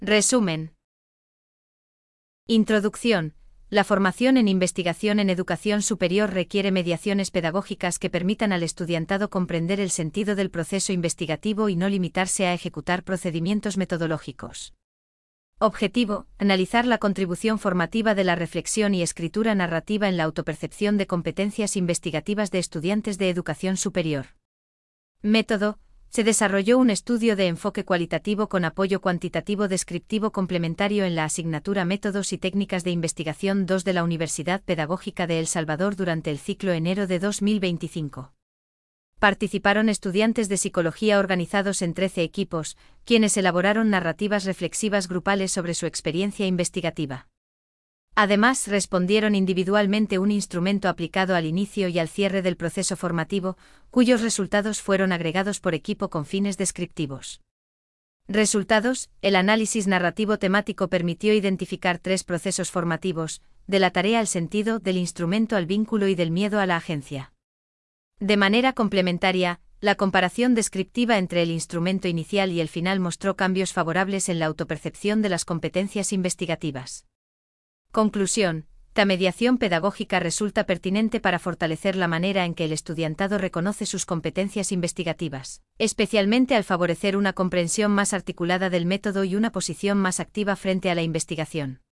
Resumen. Introducción. La formación en investigación en educación superior requiere mediaciones pedagógicas que permitan al estudiantado comprender el sentido del proceso investigativo y no limitarse a ejecutar procedimientos metodológicos. Objetivo: analizar la contribución formativa de la reflexión y escritura narrativa en la autopercepción de competencias investigativas de estudiantes de educación superior. Método: se desarrolló un estudio de enfoque cualitativo con apoyo cuantitativo descriptivo complementario en la asignatura Métodos y Técnicas de Investigación 2 de la Universidad Pedagógica de El Salvador durante el ciclo enero de 2025. Participaron estudiantes de psicología organizados en 13 equipos, quienes elaboraron narrativas reflexivas grupales sobre su experiencia investigativa. Además, respondieron individualmente un instrumento aplicado al inicio y al cierre del proceso formativo, cuyos resultados fueron agregados por equipo con fines descriptivos. Resultados: el análisis narrativo temático permitió identificar 3 procesos formativos, de la tarea al sentido, del instrumento al vínculo y del miedo a la agencia. De manera complementaria, la comparación descriptiva entre el instrumento inicial y el final mostró cambios favorables en la autopercepción de las competencias investigativas. Conclusión: la mediación pedagógica resulta pertinente para fortalecer la manera en que el estudiantado reconoce sus competencias investigativas, especialmente al favorecer una comprensión más articulada del método y una posición más activa frente a la investigación.